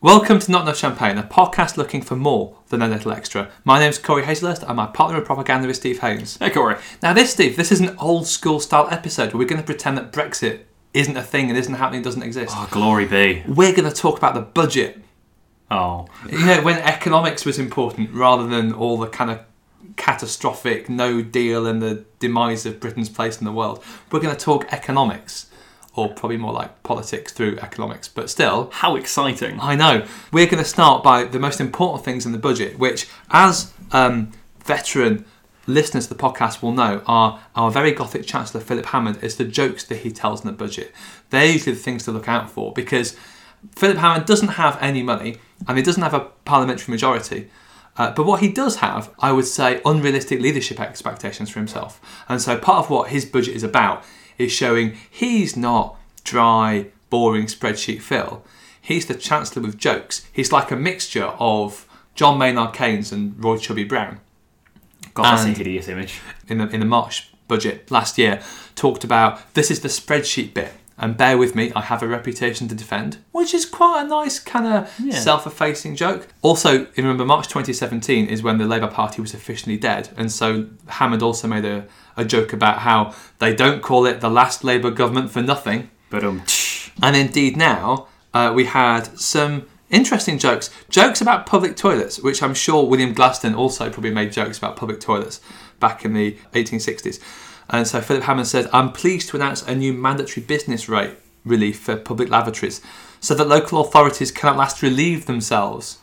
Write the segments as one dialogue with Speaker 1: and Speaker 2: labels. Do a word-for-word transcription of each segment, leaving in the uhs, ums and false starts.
Speaker 1: Welcome to Not Enough Champagne, a podcast looking for more than a little extra. My name's Corey Hazelhurst and my partner in propaganda is Steve Haynes.
Speaker 2: Hey Corey.
Speaker 1: Now this, Steve, this is an old school style episode where we're going to pretend that Brexit isn't a thing and isn't happening, doesn't exist.
Speaker 2: Oh, glory be.
Speaker 1: We're going to talk about the budget.
Speaker 2: Oh.
Speaker 1: You know, when economics was important rather than all the kind of catastrophic no deal and the demise of Britain's place in the world. We're going to talk economics. Or probably more like politics through economics, but still.
Speaker 2: How exciting.
Speaker 1: I know. We're going to start by the most important things in the budget, which, as um, veteran listeners to the podcast will know, are our very Gothic Chancellor Philip Hammond is the jokes that he tells in the budget. They're usually the things to look out for, because Philip Hammond doesn't have any money, and he doesn't have a parliamentary majority. Uh, but what he does have, I would say, unrealistic leadership expectations for himself. And so part of what his budget is about is showing he's not dry, boring spreadsheet Phil. He's the Chancellor with jokes. He's like a mixture of John Maynard Keynes and Roy Chubby Brown.
Speaker 2: God, that's
Speaker 1: And
Speaker 2: a hideous image.
Speaker 1: In the, in the March budget last year, talked about this is the spreadsheet bit. And bear with me, I have a reputation to defend, which is quite a nice kind of
Speaker 2: Yeah.
Speaker 1: self-effacing joke. Also, remember, March twenty seventeen is when the Labour Party was officially dead. And so Hammond also made a, a joke about how they don't call it the last Labour government for nothing.
Speaker 2: But um,
Speaker 1: And indeed now, uh, we had some interesting jokes. Jokes about public toilets, which I'm sure William Gladstone also probably made jokes about public toilets back in the eighteen sixties. And so Philip Hammond said, I'm pleased to announce a new mandatory business rate relief for public lavatories so that local authorities can at last relieve themselves.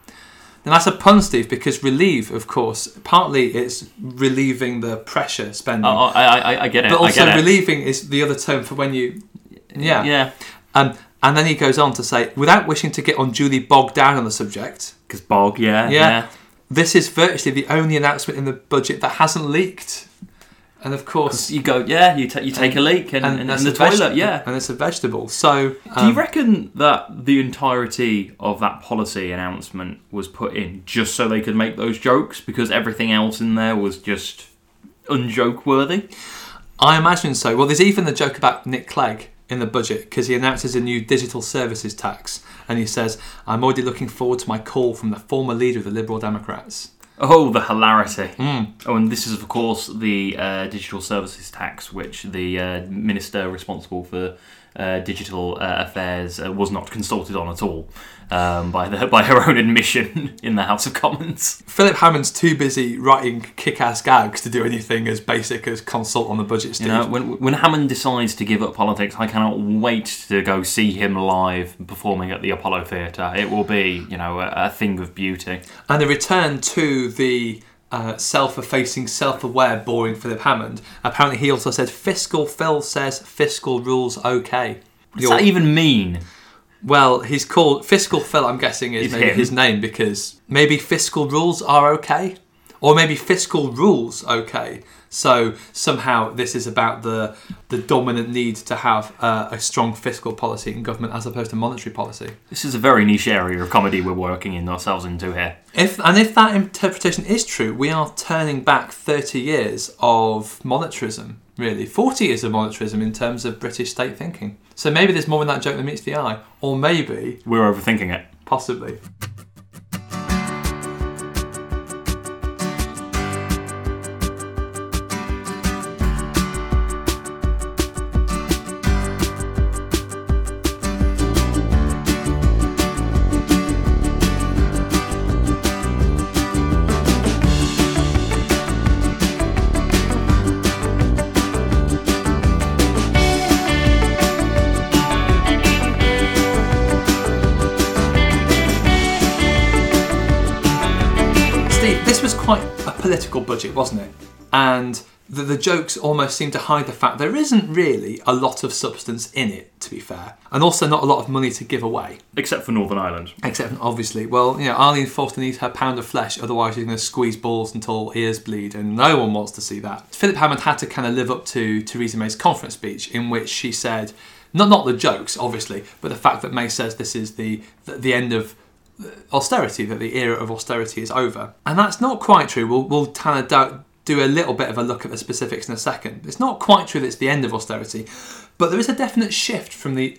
Speaker 1: Now that's a pun, Steve, because relieve, of course, partly it's relieving the pressure spending.
Speaker 2: oh, I, I, I get it.
Speaker 1: But also
Speaker 2: I get it.
Speaker 1: relieving is the other term for when you... Yeah.
Speaker 2: Yeah.
Speaker 1: Um, and then he goes on to say, without wishing to get unduly bogged down on the subject...
Speaker 2: Because bog, yeah,
Speaker 1: Yeah.
Speaker 2: yeah.
Speaker 1: This is virtually the only announcement in the budget that hasn't leaked. And of course...
Speaker 2: You go, yeah, you, ta- you take a leak and, and, and,
Speaker 1: that's
Speaker 2: the
Speaker 1: a veg-
Speaker 2: toilet, yeah.
Speaker 1: And it's a vegetable. So...
Speaker 2: Do
Speaker 1: um,
Speaker 2: you reckon that the entirety of that policy announcement was put in just so they could make those jokes because everything else in there was just unjoke-worthy?
Speaker 1: I imagine so. Well, there's even the joke about Nick Clegg in the budget because he announces a new digital services tax and he says, I'm already looking forward to my call from the former leader of the Liberal Democrats.
Speaker 2: Oh, the hilarity.
Speaker 1: Mm.
Speaker 2: Oh, and this is, of course, the uh, digital services tax, which the uh, minister responsible for uh, digital uh, affairs uh, was not consulted on at all um, by the, by her own admission in the House of Commons.
Speaker 1: Philip Hammond's too busy writing kick-ass gags to do anything as basic as consult on the budget, Steve.
Speaker 2: You know, when, when Hammond decides to give up politics, I cannot wait to go see him live performing at the Apollo Theatre. It will be, you know, a, a thing of beauty.
Speaker 1: And a return to the uh, self-effacing, self-aware, boring Philip Hammond. Apparently he also said, Fiscal Phil says fiscal rules okay.
Speaker 2: What does that even mean?
Speaker 1: Well, he's called... Fiscal Phil, I'm guessing, is
Speaker 2: It's
Speaker 1: maybe
Speaker 2: him.
Speaker 1: his name because maybe fiscal rules are okay? Or maybe fiscal rules okay. So somehow this is about the the dominant need to have uh, a strong fiscal policy in government as opposed to monetary policy.
Speaker 2: This is a very niche area of comedy we're working in ourselves into here.
Speaker 1: If and if that interpretation is true, we are turning back thirty years of monetarism, really. forty years of monetarism in terms of British state thinking. So maybe there's more in that joke than meets the eye. Or maybe,
Speaker 2: We're overthinking it.
Speaker 1: possibly. This was quite a political budget, wasn't it? And the, the jokes almost seem to hide the fact there isn't really a lot of substance in it, to be fair. And also not a lot of money to give away.
Speaker 2: Except for Northern Ireland.
Speaker 1: Except, obviously, well, you know, Arlene Foster needs her pound of flesh, otherwise she's going to squeeze balls until ears bleed, and no one wants to see that. Philip Hammond had to kind of live up to Theresa May's conference speech, in which she said, not not the jokes, obviously, but the fact that May says this is the the, the end of austerity, that the era of austerity is over. And that's not quite true. We'll, we'll kind of do, do a little bit of a look at the specifics in a second. It's not quite true that it's the end of austerity, but there is a definite shift from the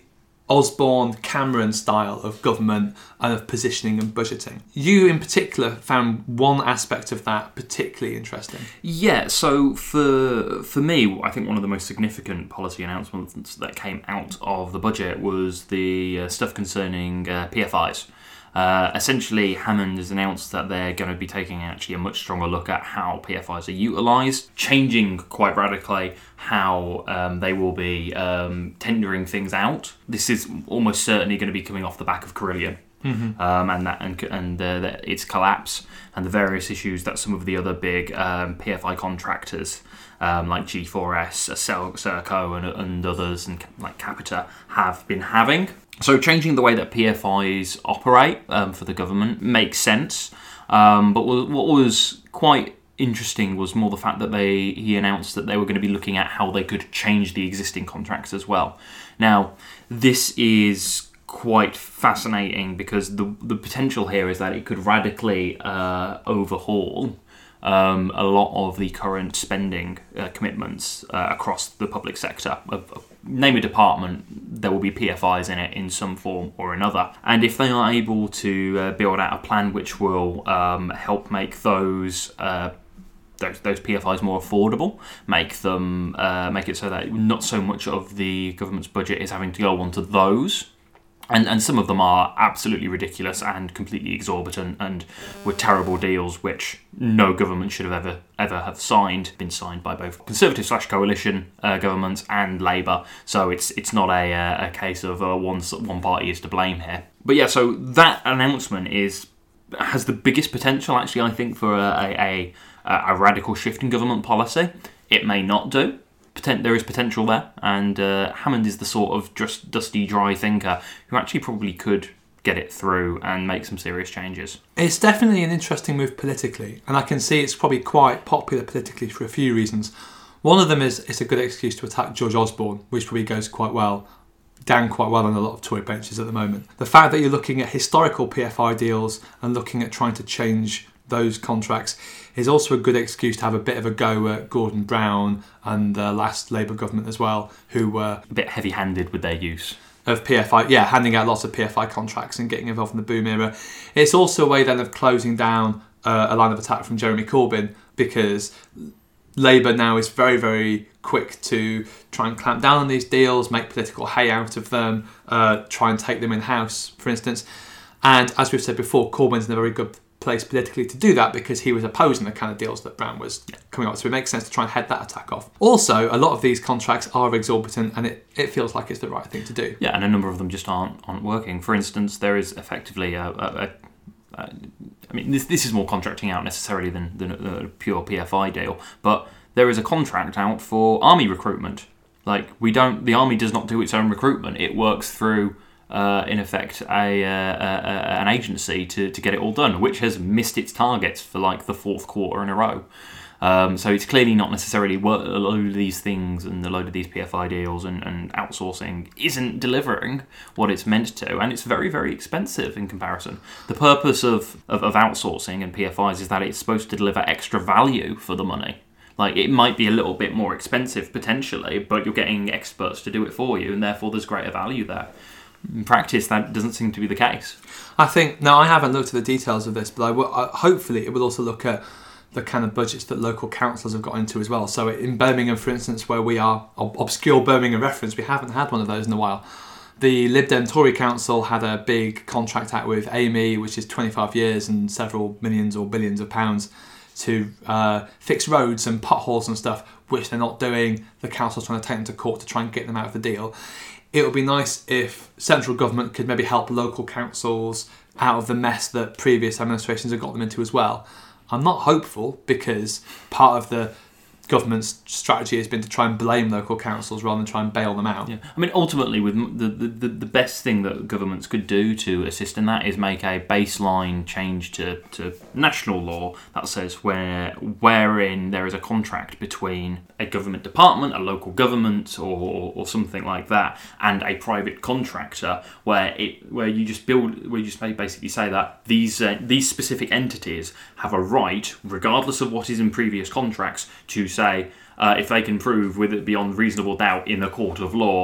Speaker 1: Osborne, Cameron style of government and of positioning and budgeting. You in particular found one aspect of that particularly interesting.
Speaker 2: Yeah, so for for me, I think one of the most significant policy announcements that came out of the budget was the uh, stuff concerning uh, P F Is. Uh, essentially, Hammond has announced that they're going to be taking actually a much stronger look at how P F Is are utilised, changing quite radically how um, they will be um, tendering things out. This is almost certainly going to be coming off the back of Carillion. Mm-hmm. Um, and that and, and uh, the, its collapse and the various issues that some of the other big um, P F I contractors um, like G four S, Serco and, and others and like Capita have been having. So changing the way that P F Is operate um, for the government makes sense, um, but what was quite interesting was more the fact that they he announced that they were going to be looking at how they could change the existing contracts as well. Now, this is quite fascinating because the the potential here is that it could radically uh, overhaul um, a lot of the current spending uh, commitments uh, across the public sector. Of, of, name a department, there will be P F Is in it in some form or another. And if they are able to uh, build out a plan which will um, help make those uh, Those, those P F Is more affordable, make them uh, make it so that not so much of the government's budget is having to go onto those, and and some of them are absolutely ridiculous and completely exorbitant and were terrible deals which no government should have ever ever have signed. Been signed by both Conservative slash coalition uh, governments and Labour, so it's it's not a a case of uh, one one party is to blame here. But yeah, so that announcement is has the biggest potential actually, I think, for a a, a a radical shift in government policy. It may not do. Potent- there is potential there, and uh, Hammond is the sort of just dusty, dry thinker who actually probably could get it through and make some serious changes.
Speaker 1: It's definitely an interesting move politically, and I can see it's probably quite popular politically for a few reasons. One of them is it's a good excuse to attack George Osborne, which probably goes quite well, down quite well on a lot of Tory benches at the moment. The fact that you're looking at historical P F I deals and looking at trying to change those contracts is also a good excuse to have a bit of a go at Gordon Brown and the last Labour government as well, who were
Speaker 2: a bit heavy-handed with their use
Speaker 1: of P F I, yeah, handing out lots of P F I contracts and getting involved in the boom era. It's also a way then of closing down uh, a line of attack from Jeremy Corbyn, because Labour now is very, very quick to try and clamp down on these deals, make political hay out of them, uh, try and take them in-house, for instance. And as we've said before, Corbyn's in a very good place politically to do that because he was opposing the kind of deals that Brown was coming up with. So it makes sense to try and head that attack off. Also, a lot of these contracts are exorbitant and it, it feels like it's the right thing to do.
Speaker 2: Yeah, and a number of them just aren't aren't working. For instance, there is effectively a... a, a, a I mean, this this is more contracting out necessarily than, than a, a pure P F I deal, but there is a contract out for army recruitment. Like, we don't... The army does not do its own recruitment. It works through... Uh, in effect, a, uh, a an agency to, to get it all done, which has missed its targets for like the fourth quarter in a row. Um, so it's clearly not necessarily what a load of these things and a load of these P F I deals and, and outsourcing isn't delivering what it's meant to, and it's very, very expensive in comparison. The purpose of, of, of outsourcing and P F Is is that it's supposed to deliver extra value for the money. Like, it might be a little bit more expensive potentially, but you're getting experts to do it for you, and therefore there's greater value there. In practice, that doesn't seem to be the case.
Speaker 1: I think, now I haven't looked at the details of this, but I will, I, hopefully it will also look at the kind of budgets that local councils have got into as well. So in Birmingham, for instance, where we are, obscure Birmingham reference, we haven't had one of those in a while. The Lib Dem Tory Council had a big contract out with A M E, which is twenty-five years and several millions or billions of pounds to uh, fix roads and potholes and stuff, which they're not doing. The council's trying to take them to court to try and get them out of the deal. It would be nice if central government could maybe help local councils out of the mess that previous administrations have got them into as well. I'm not hopeful because part of the government's strategy has been to try and blame local councils rather than try and bail them out.
Speaker 2: Yeah. I mean, ultimately, with the, the, the best thing that governments could do to assist in that is make a baseline change to, to national law that says where wherein there is a contract between a government department, a local government, or, or something like that, and a private contractor, where it where you just build where you just basically say that these uh, these specific entities have a right, regardless of what is in previous contracts, to say uh, if they can prove with it beyond reasonable doubt in a court of law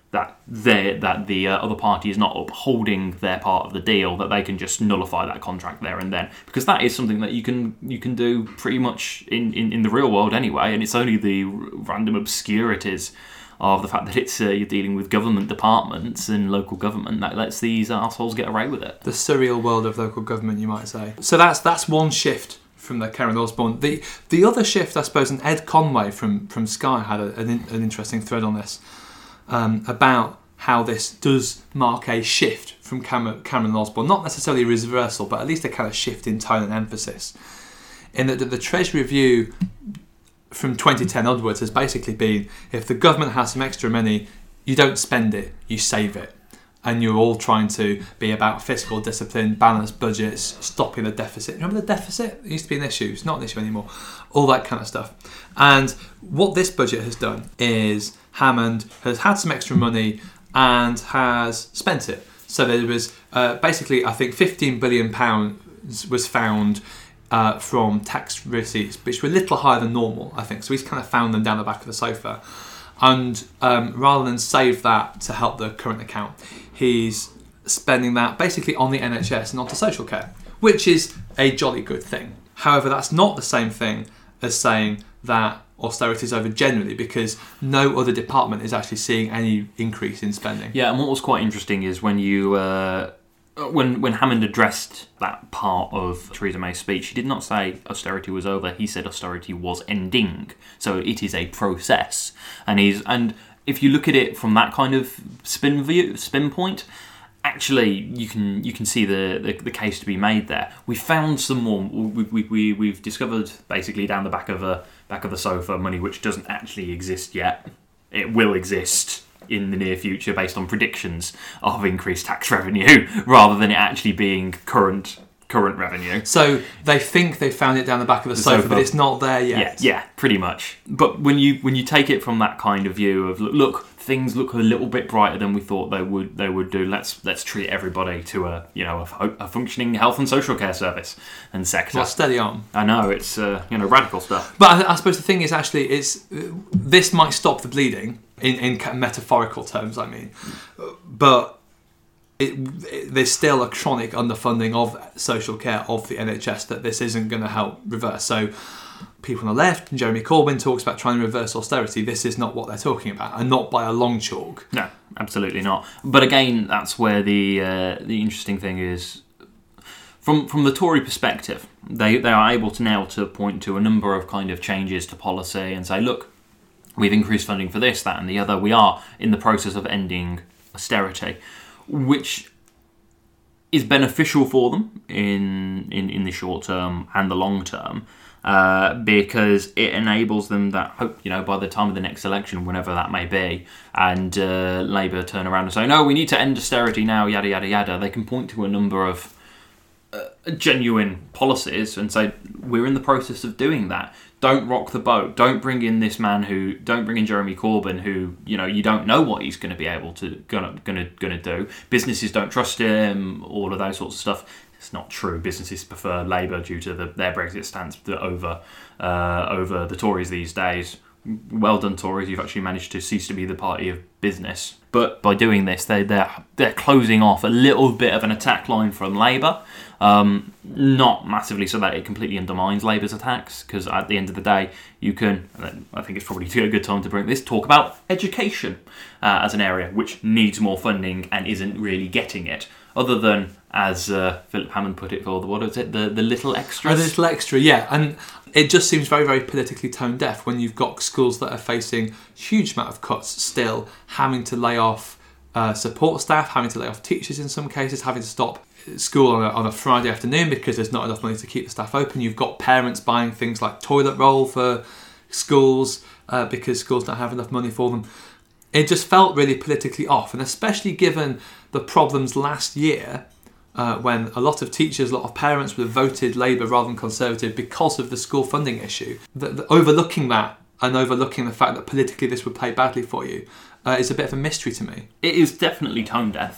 Speaker 2: that they that the uh, other party is not upholding their part of the deal, that they can just nullify that contract there and then, because that is something that you can you can do pretty much in, in, in the real world anyway, and it's only the random obscurities of the fact that it's uh, you're dealing with government departments and local government that lets these assholes get away with it.
Speaker 1: The surreal world of local government, you might say. So that's that's one shift from the Karen Osborne. The the other shift, I suppose, and Ed Conway from, from Sky had a, an, an interesting thread on this, um, about how this does mark a shift from Cameron, Cameron Osborne. Not necessarily a reversal, but at least a kind of shift in tone and emphasis. In that the, the Treasury Review from twenty ten onwards has basically been, if the government has some extra money, you don't spend it, you save it. And you're all trying to be about fiscal discipline, balanced budgets, stopping the deficit. Remember the deficit? It used to be an issue. It's not an issue anymore. All that kind of stuff. And what this budget has done is Hammond has had some extra money and has spent it. So there was uh, basically, I think, fifteen billion pounds was found uh, from tax receipts, which were a little higher than normal, I think. So he's kind of found them down the back of the sofa. And um, rather than save that to help the current account, he's spending that basically on the N H S and onto social care, which is a jolly good thing. However, that's not the same thing as saying that austerity is over generally, because no other department is actually seeing any increase in spending.
Speaker 2: Yeah, and what was quite interesting is when you uh, when when Hammond addressed that part of Theresa May's speech, he did not say austerity was over. He said austerity was ending. So it is a process, and he's and if you look at it from that kind of spin view, spin point, actually you can you can see the, the, the case to be made there. We found some more. We, we, we we've discovered basically down the back of a back of the sofa money which doesn't actually exist yet. It will exist in the near future based on predictions of increased tax revenue, rather than it actually being current current revenue.
Speaker 1: So they think they found it down the back of the, the sofa, sofa, but it's not there yet.
Speaker 2: Yeah, yeah, pretty much. But when you when you take it from that kind of view of look, look, things look a little bit brighter than we thought they would they would do. Let's let's treat everybody to a you know a, a functioning health and social care service and sector.
Speaker 1: Well, steady on.
Speaker 2: I know it's uh, you know radical stuff.
Speaker 1: But I, I suppose the thing is actually it's this might stop the bleeding in in metaphorical terms. I mean, but. It, it, there's still a chronic underfunding of social care of the N H S that this isn't going to help reverse. So people on the left, and Jeremy Corbyn talks about trying to reverse austerity. This is not what they're talking about, and not by a long chalk.
Speaker 2: No, absolutely not. But again, that's where the uh, the interesting thing is. From from the Tory perspective, they, they are able to now to point to a number of kind of changes to policy and say, look, we've increased funding for this, that and the other. We are in the process of ending austerity, which is beneficial for them in, in, in the short term and the long term, uh, because it enables them that hope, you know, by the time of the next election, whenever that may be, and uh, Labour turn around and say, no, we need to end austerity now, yada, yada, yada, they can point to a number of uh, genuine policies and say, we're in the process of doing that. Don't rock the boat. Don't bring in this man who. Don't bring in Jeremy Corbyn, who you know you don't know what he's going to be able to gonna gonna gonna do. Businesses don't trust him. All of those sorts of stuff. It's not true. Businesses prefer Labour due to the, their Brexit stance over uh, over the Tories these days. Well done, Tories. You've actually managed to cease to be the party of business. But by doing this, they they're they're closing off a little bit of an attack line from Labour. Um, not massively so that it completely undermines Labour's attacks, because at the end of the day, you can, I think it's probably a good time to bring this, talk about education uh, as an area which needs more funding and isn't really getting it, other than, as uh, Philip Hammond put it, for the, what is it, the, the little extras?
Speaker 1: Oh, the little extra, yeah, and it just seems very, very politically tone deaf when you've got schools that are facing huge amount of cuts still, having to lay off uh, support staff, having to lay off teachers in some cases, having to stop school on a, on a Friday afternoon because there's not enough money to keep the staff open. You've got parents buying things like toilet roll for schools uh, because schools don't have enough money for them. It just felt really politically off, and especially given the problems last year uh, when a lot of teachers, a lot of parents would have voted Labour rather than Conservative because of the school funding issue. The, the, overlooking that and overlooking the fact that politically this would play badly for you uh, is a bit of a mystery to me.
Speaker 2: It is definitely tone deaf.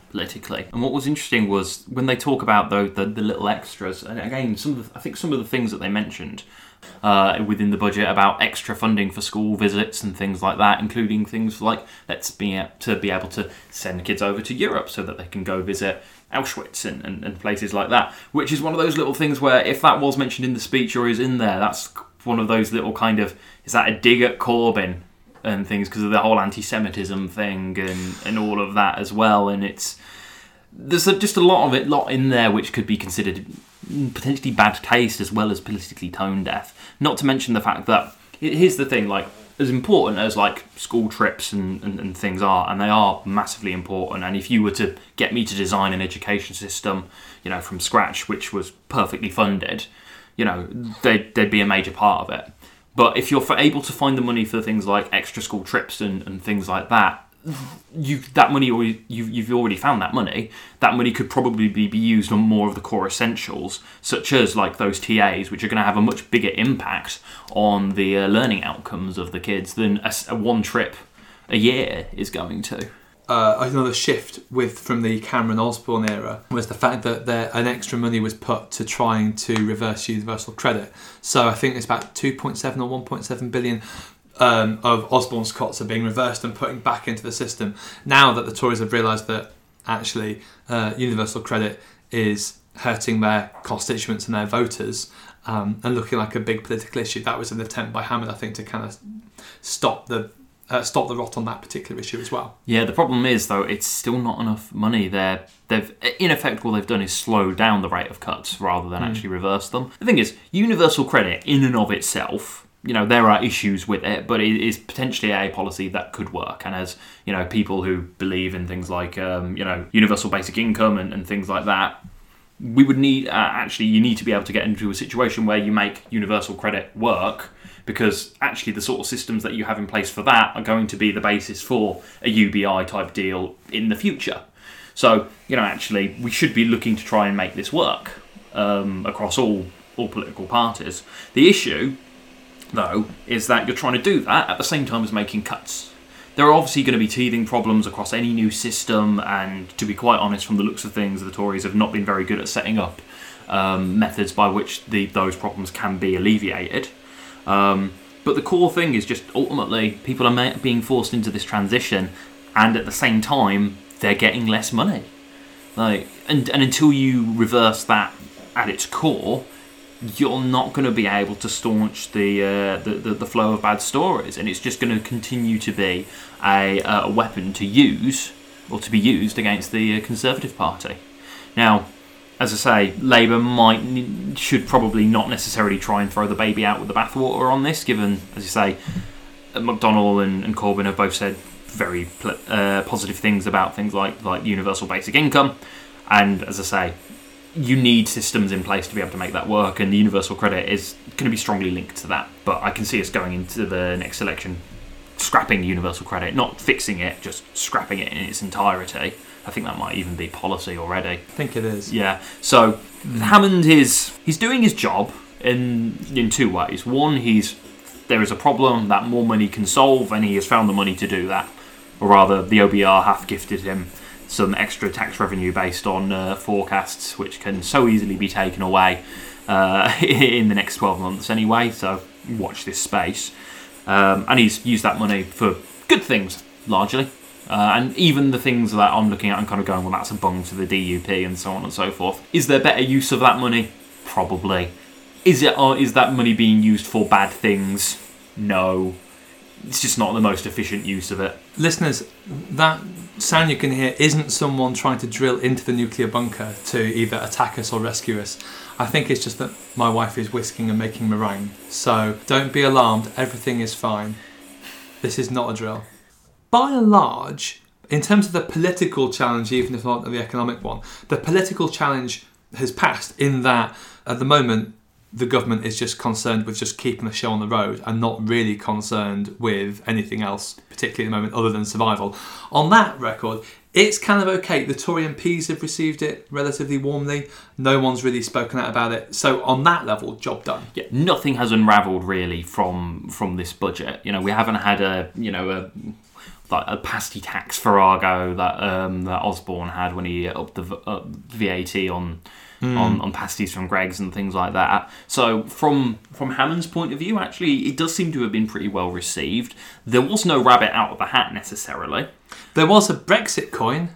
Speaker 2: politically. And what was interesting was when they talk about the, the, the little extras, and again, some of the, I think some of the things that they mentioned uh, within the budget about extra funding for school visits and things like that, including things like let's be to be able to send kids over to Europe so that they can go visit Auschwitz and, and, and places like that, which is one of those little things where if that was mentioned in the speech or is in there, that's one of those little kind of, is that a dig at Corbyn and things because of the whole anti-Semitism thing and, and all of that as well. And it's there's a, just a lot of it, lot in there which could be considered potentially bad taste as well as politically tone deaf. Not to mention the fact that, here's the thing, like, as important as like school trips and, and, and things are, and they are massively important, and if you were to get me to design an education system, you know, from scratch, which was perfectly funded, you know, they'd, they'd be a major part of it. But if you're able to find the money for things like extra school trips and, and things like that, you that money, or you've, you've already found that money, that money could probably be, be used on more of the core essentials, such as like those T As, which are going to have a much bigger impact on the uh, learning outcomes of the kids than a, a one trip a year is going to.
Speaker 1: Uh, another shift with from the Cameron Osborne era was the fact that there an extra money was put to trying to reverse universal credit. So I think it's about two point seven or one point seven billion um, of Osborne's cuts are being reversed and putting back into the system. Now that the Tories have realised that actually uh, universal credit is hurting their constituents and their voters um, and looking like a big political issue, that was an attempt by Hammond, I think, to kind of stop the Uh, stop the rot on that particular issue as well.
Speaker 2: Yeah, the problem is, though, it's still not enough money there. They've, in effect, what they've done is slow down the rate of cuts rather than mm. actually reverse them. The thing is, universal credit in and of itself, you know, there are issues with it, but it is potentially a policy that could work. And as, you know, people who believe in things like, um, you know, universal basic income and, and things like that, we would need, uh, actually, you need to be able to get into a situation where you make universal credit work, because actually the sort of systems that you have in place for that are going to be the basis for a U B I type deal in the future. So, you know, actually, we should be looking to try and make this work um, across all, all political parties. The issue, though, is that you're trying to do that at the same time as making cuts. There are obviously going to be teething problems across any new system, and to be quite honest, from the looks of things, the Tories have not been very good at setting up um, methods by which the, those problems can be alleviated. Um, but the core thing is just ultimately people are ma- being forced into this transition, and at the same time they're getting less money. Like, and and until you reverse that at its core, you're not going to be able to staunch the, uh, the, the the flow of bad stories, and it's just going to continue to be a, a weapon to use or to be used against the Conservative Party. Now, as I say, Labour might should probably not necessarily try and throw the baby out with the bathwater on this, given, as you say, McDonnell and, and Corbyn have both said very uh, positive things about things like, like universal basic income. And as I say, you need systems in place to be able to make that work, and the universal credit is going to be strongly linked to that. But I can see us going into the next election scrapping universal credit, not fixing it, just scrapping it in its entirety. I think that might even be policy already.
Speaker 1: I think it is.
Speaker 2: Yeah. So mm. Hammond is he's doing his job in in two ways. One, he's there is a problem that more money can solve, and he has found the money to do that. Or rather, the O B R have gifted him some extra tax revenue based on uh, forecasts, which can so easily be taken away uh, in the next twelve months anyway. So watch this space. Um, and he's used that money for good things, largely. Uh, and even the things that I'm looking at, I'm kind of going, well, that's a bung to the D U P and so on and so forth. Is there better use of that money? Probably. Is it? Or is that money being used for bad things? No. It's just not the most efficient use of it.
Speaker 1: Listeners, that sound you can hear isn't someone trying to drill into the nuclear bunker to either attack us or rescue us. I think it's just that my wife is whisking and making meringue. So don't be alarmed, everything is fine. This is not a drill. By and large, in terms of the political challenge, even if not the economic one, the political challenge has passed in that at the moment the government is just concerned with just keeping the show on the road and not really concerned with anything else, particularly at the moment, other than survival. On that record, it's kind of okay. The Tory M Ps have received it relatively warmly. No one's really spoken out about it. So on that level, job done.
Speaker 2: Yeah, nothing has unravelled really from from this budget. You know, we haven't had a, you know, a... like a pasty tax farrago that um, that Osborne had when he upped the uh, V A T on. Mm. On, on pasties from Greggs and things like that. So from from Hammond's point of view, actually, it does seem to have been pretty well received. There was no rabbit out of the hat necessarily.
Speaker 1: There was a Brexit coin.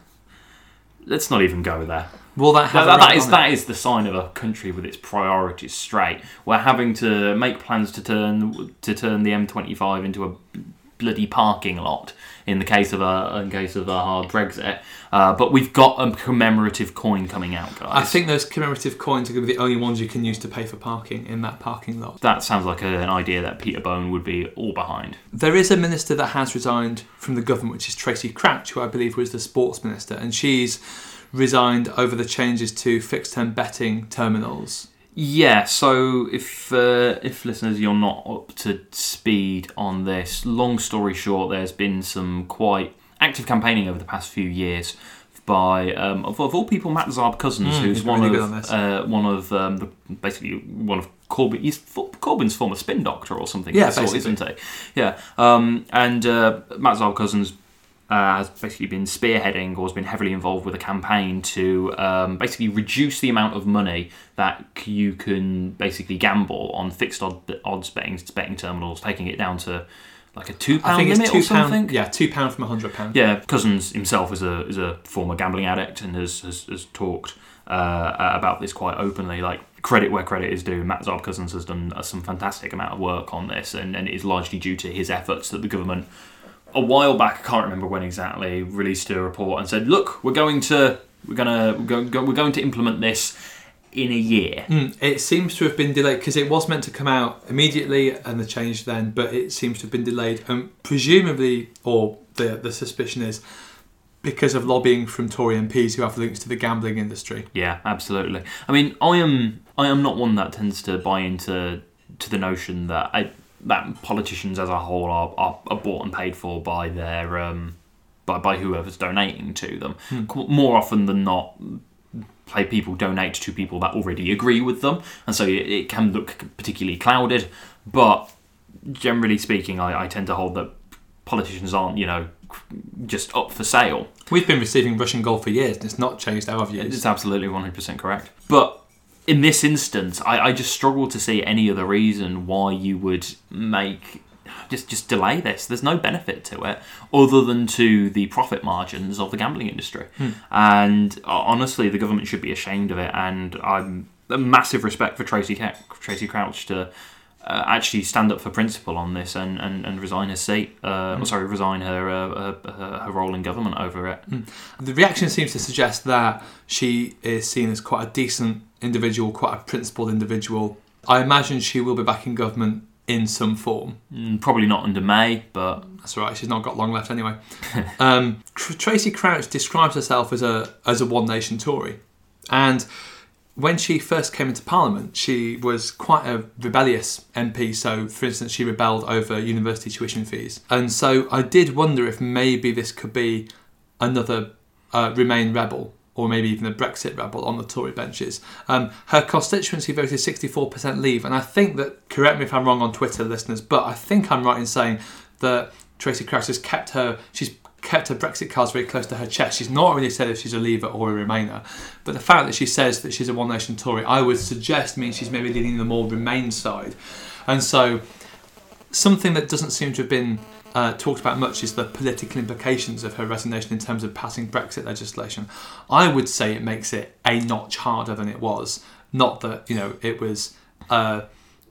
Speaker 2: Let's not even go there.
Speaker 1: Will that have
Speaker 2: that,
Speaker 1: a
Speaker 2: that is
Speaker 1: on
Speaker 2: that
Speaker 1: it?
Speaker 2: is the sign of a country with its priorities straight. We're having to make plans to turn to turn the M twenty-five into a bloody parking lot in the case of a in case of a hard Brexit. Uh, but we've got a commemorative coin coming out, guys.
Speaker 1: I think those commemorative coins are going to be the only ones you can use to pay for parking in that parking lot.
Speaker 2: That sounds like a, an idea that Peter Bone would be all behind.
Speaker 1: There is a minister that has resigned from the government, which is Tracy Crouch, who I believe was the sports minister, and she's resigned over the changes to fixed-term betting terminals.
Speaker 2: Yeah, so if uh, if listeners, you're not up to speed on this, long story short, there's been some quite active campaigning over the past few years by, um, of, of all people, Matt Zarb Cousins,
Speaker 1: mm,
Speaker 2: who's one,
Speaker 1: really
Speaker 2: of, on uh, one of um, the, basically one of Corbyn. He's Corbyn's former spin doctor or something.
Speaker 1: Yeah,
Speaker 2: sort, isn't he? Yeah, um, and uh, Matt Zarb Cousins uh, has basically been spearheading or has been heavily involved with a campaign to um, basically reduce the amount of money that you can basically gamble on fixed odd, odds betting betting terminals, taking it down to like a two pound limit
Speaker 1: two
Speaker 2: or something.
Speaker 1: Pound, yeah, two pound from a hundred pound.
Speaker 2: Yeah, Cousins himself is a is a former gambling addict and has has, has talked uh, about this quite openly. Like, credit where credit is due. Matt Zarb Cousins has done some fantastic amount of work on this, and, and it is largely due to his efforts that the government, a while back, I can't remember when exactly, released a report and said, "Look, we're going to we're gonna we're going, we're going to implement this in a year."
Speaker 1: Mm, it seems to have been delayed because it was meant to come out immediately and the change then, but it seems to have been delayed, and presumably, or the the suspicion is, because of lobbying from Tory M Ps who have links to the gambling industry.
Speaker 2: Yeah, absolutely. I mean, I am I am not one that tends to buy into to the notion that I, that politicians as a whole are, are, are bought and paid for by their um, by by whoever's donating to them. Hmm. More often than not, play people donate to people that already agree with them, and so it, it can look particularly clouded. But generally speaking, I, I tend to hold that politicians aren't, you know, just up for sale.
Speaker 1: We've been receiving Russian gold for years, and it's not changed our views.
Speaker 2: It's absolutely one hundred percent correct. But in this instance, I, I just struggle to see any other reason why you would make just just delay this. There's no benefit to it other than to the profit margins of the gambling industry. Hmm. And uh, honestly, the government should be ashamed of it. And I'm a massive respect for Tracy Tracy Crouch to uh, actually stand up for principle on this and, and, and resign her seat. Uh, mm. Sorry, resign her, uh, her her role in government over it.
Speaker 1: Mm. The reaction seems to suggest that she is seen as quite a decent individual, quite a principled individual. I imagine she will be back in government in some form.
Speaker 2: Mm, probably not under May, but
Speaker 1: that's all right. She's not got long left anyway. um, Tr- Tracy Crouch describes herself as a as a One Nation Tory, and when she first came into Parliament, she was quite a rebellious M P. So, for instance, she rebelled over university tuition fees, and so I did wonder if maybe this could be another uh, Remain rebel, or maybe even a Brexit rebel on the Tory benches. Um, her constituency voted sixty-four percent Leave, and I think that, correct me if I'm wrong on Twitter, listeners, but I think I'm right in saying that Tracy Crouch has kept her, she's kept her Brexit cards very close to her chest. She's not really said if she's a Leaver or a Remainer, but the fact that she says that she's a One Nation Tory, I would suggest means she's maybe leaning the more Remain side. And so, something that doesn't seem to have been Uh, talked about much is the political implications of her resignation in terms of passing Brexit legislation. I would say it makes it a notch harder than it was. Not that, you know, it was a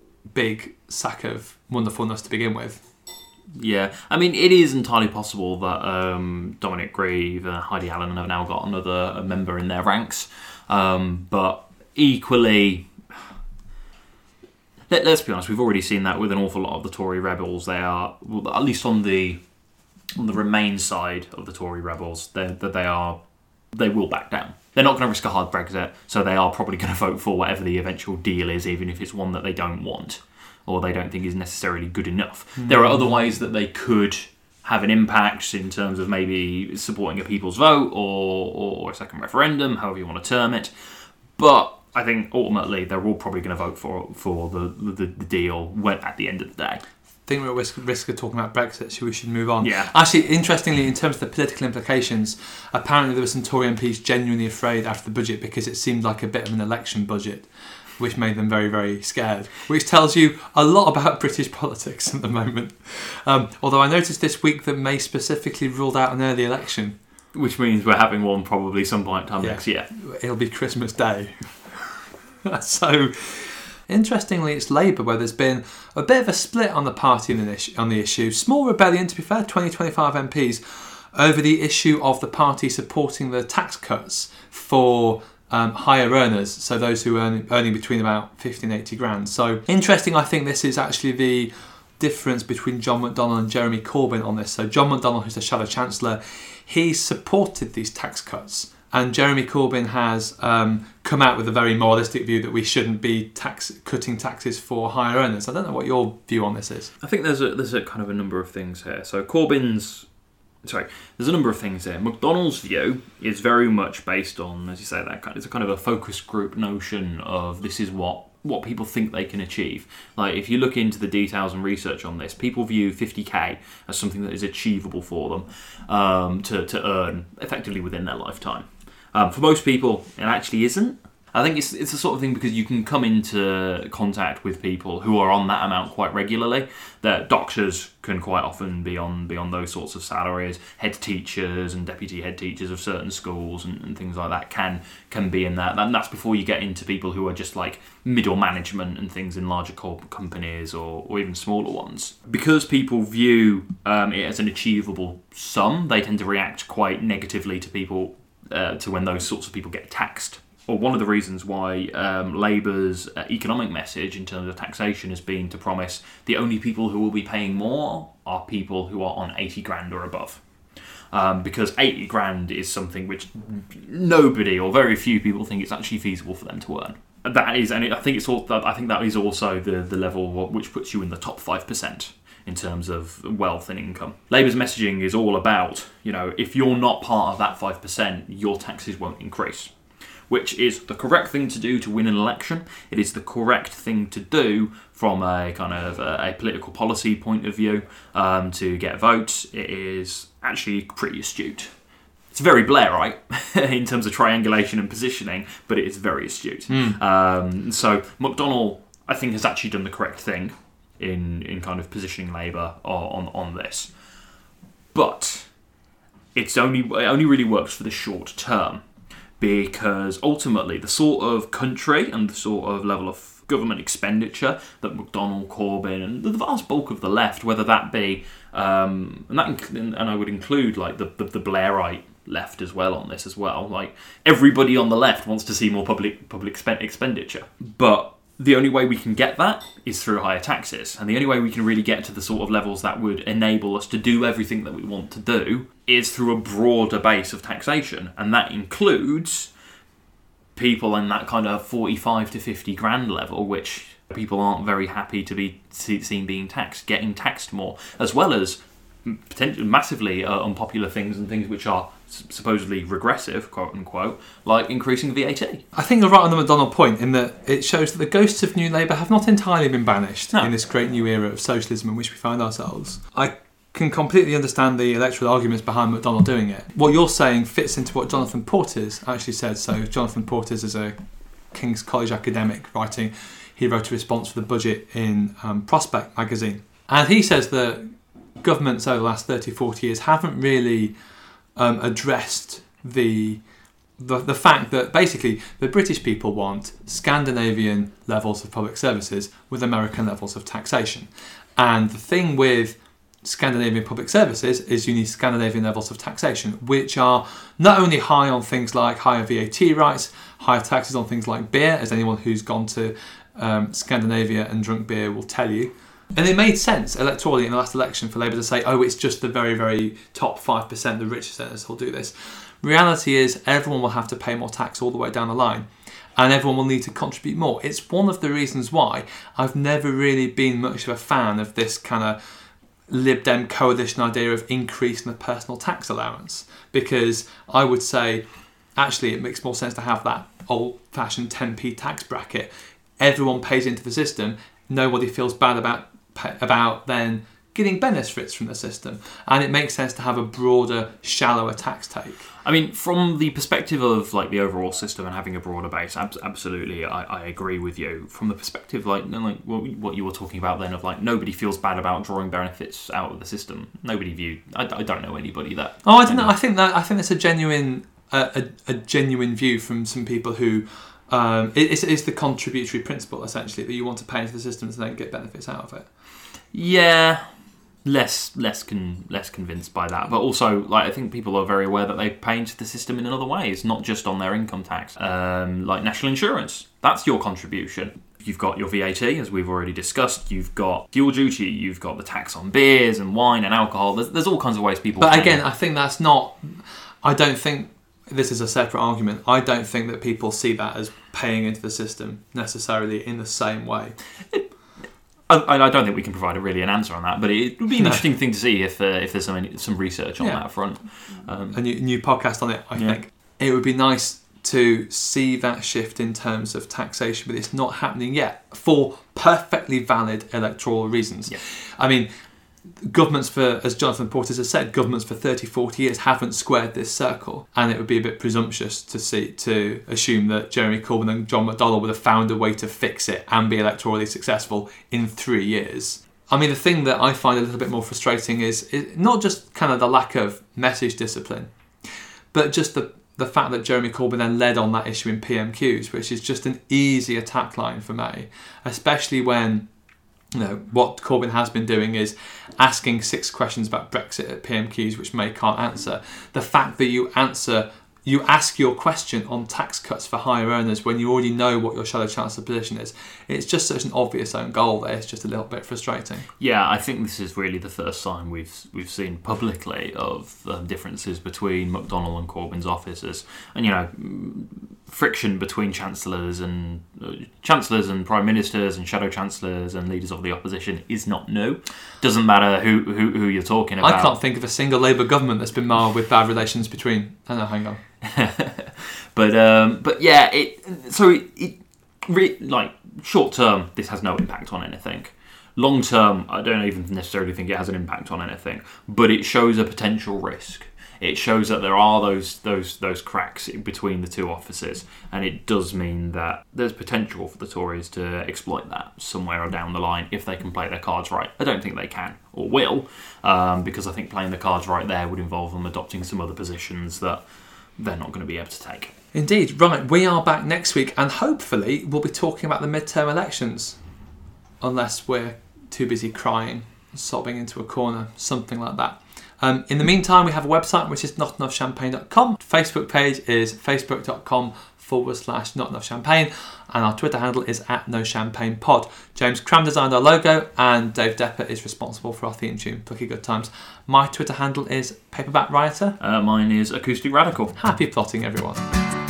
Speaker 1: big sack of wonderfulness to begin with.
Speaker 2: Yeah, I mean, it is entirely possible that um, Dominic Grieve and Heidi Allen have now got another member in their ranks. Um, but equally, let, let's be honest, we've already seen that with an awful lot of the Tory rebels. They are, well, at least on the on the Remain side of the Tory rebels, that they, they are they will back down. They're not going to risk a hard Brexit, so they are probably going to vote for whatever the eventual deal is, even if it's one that they don't want or they don't think is necessarily good enough. Mm. There are other ways that they could have an impact in terms of maybe supporting a people's vote or, or a second referendum, however you want to term it. But I think ultimately they're all probably going to vote for for the, the, the deal when, at the end of the day.
Speaker 1: think we're at risk, risk of talking about Brexit, so we should move on.
Speaker 2: Yeah.
Speaker 1: Actually, interestingly, in terms of the political implications, apparently there were some Tory M Ps genuinely afraid after the budget because it seemed like a bit of an election budget, which made them very, very scared, which tells you a lot about British politics at the moment. Um, although I noticed this week that May specifically ruled out an early election.
Speaker 2: Which means we're having one probably some point in time
Speaker 1: Yeah.
Speaker 2: next year.
Speaker 1: It'll be Christmas Day. So, interestingly, it's Labour where there's been a bit of a split on the party on the issue. On the issue. Small rebellion, to be fair, twenty to twenty-five M Ps, over the issue of the party supporting the tax cuts for um, higher earners, so those who earn earning between about fifty and eighty grand. So, interesting, I think this is actually the difference between John McDonnell and Jeremy Corbyn on this. So, John McDonnell, who's the Shadow Chancellor, he supported these tax cuts. And Jeremy Corbyn has um, come out with a very moralistic view that we shouldn't be tax cutting taxes for higher earners. I don't know what your view on this is.
Speaker 2: I think there's a there's a kind of a number of things here. So Corbyn's, sorry, there's a number of things here. McDonnell's view is very much based on, as you say, that kind, it's a kind of a focus group notion of this is what what people think they can achieve. Like if you look into the details and research on this, people view fifty k as something that is achievable for them um, to to earn effectively within their lifetime. Um, for most people, it actually isn't. I think it's it's the sort of thing because you can come into contact with people who are on that amount quite regularly. That doctors can quite often be on be on those sorts of salaries. Head teachers and deputy head teachers of certain schools and, and things like that can can be in that. And that's before you get into people who are just like middle management and things in larger corporate companies or, or even smaller ones. Because people view um, it as an achievable sum, they tend to react quite negatively to people uh, to when those sorts of people get taxed. Or one of the reasons why um, Labour's uh, economic message in terms of taxation has been to promise the only people who will be paying more are people who are on eighty grand or above. Um, because eighty grand is something which nobody or very few people think it's actually feasible for them to earn. That is, and I think it's all, I think that is also the, the level which puts you in the top five percent in terms of wealth and income. Labour's messaging is all about, you know, if you're not part of that five percent, your taxes won't increase. Which is the correct thing to do to win an election. It is the correct thing to do from a kind of a, a political policy point of view um, to get votes. It is actually pretty astute. It's very Blairite in terms of triangulation and positioning, but it is very astute. Mm. Um, so McDonnell, I think, has actually done the correct thing in in kind of positioning Labour on on this. But it's only it only really works for the short term. Because ultimately the sort of country and the sort of level of government expenditure that McDonnell, Corbyn and the vast bulk of the left, whether that be, um, and that and I would include like the, the, the Blairite left as well on this as well, like everybody on the left wants to see more public public expenditure. But the only way we can get that is through higher taxes. And the only way we can really get to the sort of levels that would enable us to do everything that we want to do is through a broader base of taxation. And that includes people in that kind of forty-five to fifty grand level, which people aren't very happy to be seen being taxed, getting taxed more, as well as potentially massively uh, unpopular things and things which are supposedly regressive, quote unquote, like increasing V A T.
Speaker 1: I think you're right on the McDonnell point in that it shows that the ghosts of New Labour have not entirely been banished no. in this great new era of socialism in which we find ourselves. I can completely understand the electoral arguments behind McDonnell doing it. What you're saying fits into what Jonathan Portes actually said. So Jonathan Portes is a King's College academic writing. He wrote a response for the budget in um, Prospect magazine. And he says that governments over the last thirty, forty years haven't really um, addressed the, the the fact that basically the British people want Scandinavian levels of public services with American levels of taxation. And the thing with Scandinavian public services is you need Scandinavian levels of taxation, which are not only high on things like higher V A T rights, higher taxes on things like beer, as anyone who's gone to um, Scandinavia and drunk beer will tell you. And it made sense electorally in the last election for Labour to say, oh, it's just the very, very top five percent, the richest earners who'll do this. Reality is everyone will have to pay more tax all the way down the line. And everyone will need to contribute more. It's one of the reasons why I've never really been much of a fan of this kind of Lib Dem coalition idea of increasing the personal tax allowance. Because I would say, actually, it makes more sense to have that old-fashioned ten p tax bracket. Everyone pays into the system. Nobody feels bad about pay, about then getting benefits from the system, and it makes sense to have a broader, shallower tax take.
Speaker 2: I mean, from the perspective of like the overall system and having a broader base, ab- absolutely, I, I agree with you. From the perspective, like like what, what you were talking about then, of like nobody feels bad about drawing benefits out of the system. Nobody viewed. I, I don't know anybody that.
Speaker 1: Oh, I don't know. I think that I think that's a genuine uh, a, a genuine view from some people who. Um, it, it's, it's the contributory principle essentially that you want to pay into the system to then get benefits out of it.
Speaker 2: Yeah. Less, less, con, less convinced by that, but also, like, I think people are very aware that they pay into the system in other ways, not just on their income tax. Um, like national insurance, that's your contribution. You've got your V A T, as we've already discussed. You've got fuel duty. You've got the tax on beers and wine and alcohol. There's, there's all kinds of ways people.
Speaker 1: But
Speaker 2: pay.
Speaker 1: again, I think that's not. I don't think this is a separate argument. I don't think that people see that as paying into the system necessarily in the same way.
Speaker 2: It, I, I don't think we can provide a really an answer on that, but it would be an
Speaker 1: no.
Speaker 2: interesting thing to see if uh, if there's some some research on
Speaker 1: yeah.
Speaker 2: that front. Um,
Speaker 1: a new, new podcast on it, I
Speaker 2: yeah.
Speaker 1: think. It would be nice to see that shift in terms of taxation, but it's not happening yet for perfectly valid electoral reasons.
Speaker 2: Yeah.
Speaker 1: I mean, governments for, as Jonathan Portes has said, governments for thirty, forty years haven't squared this circle, and it would be a bit presumptuous to see to assume that Jeremy Corbyn and John McDonnell would have found a way to fix it and be electorally successful in three years. I mean, the thing that I find a little bit more frustrating is, is not just kind of the lack of message discipline, but just the the fact that Jeremy Corbyn then led on that issue in P M Qs, which is just an easy attack line for May, especially when, you know, what Corbyn has been doing is asking six questions about Brexit at P M Qs, which May can't answer. The fact that you answer, you ask your question on tax cuts for higher earners when you already know what your Shadow Chancellor position is, it's just such an obvious own goal there. It's just a little bit frustrating.
Speaker 2: Yeah, I think this is really the first sign we've we've seen publicly of um, differences between McDonnell and Corbyn's offices, and you know, friction between chancellors and uh, chancellors and prime ministers and shadow chancellors and leaders of the opposition is not new. Doesn't matter who who, who you're talking about.
Speaker 1: I can't think of a single Labour government that's been marred with bad relations between. Oh no, hang on.
Speaker 2: but um, but yeah, it so it, it re, like short term this has no impact on anything. Long term, I don't even necessarily think it has an impact on anything, but it shows a potential risk. It shows that there are those those those cracks between the two offices, and it does mean that there's potential for the Tories to exploit that somewhere down the line if they can play their cards right. I don't think they can or will, um, because I think playing the cards right there would involve them adopting some other positions that they're not going to be able to take.
Speaker 1: Indeed. Right, we are back next week, and hopefully we'll be talking about the midterm elections, unless we're too busy crying, sobbing into a corner, something like that. Um, in the meantime, we have a website, which is not enough champagne dot com. Facebook page is facebook.com forward slash not enough champagne. And our Twitter handle is at no champagne pod. James Cram designed our logo, and Dave Depper is responsible for our theme tune, Plucky Good Times. My Twitter handle is Paperback Rioter.
Speaker 2: Uh, mine is Acoustic Radical.
Speaker 1: Happy plotting, everyone.